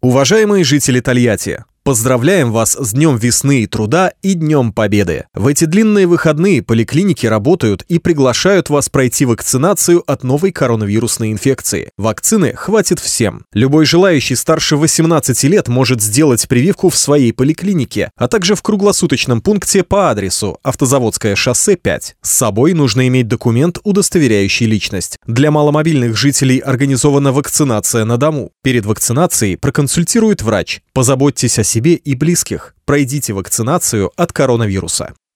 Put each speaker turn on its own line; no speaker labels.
Уважаемые жители Тольятти, поздравляем вас с Днем весны и труда и Днем Победы! В эти длинные выходные поликлиники работают и приглашают вас пройти вакцинацию от новой коронавирусной инфекции. Вакцины хватит всем. Любой желающий старше 18 лет может сделать прививку в своей поликлинике, а также в круглосуточном пункте по адресу Автозаводское шоссе 5. С собой нужно иметь документ, удостоверяющий личность. Для маломобильных жителей организована вакцинация на дому. Перед вакцинацией проконсультирует врач. Позаботьтесь о себе и близких. Пройдите вакцинацию от коронавируса.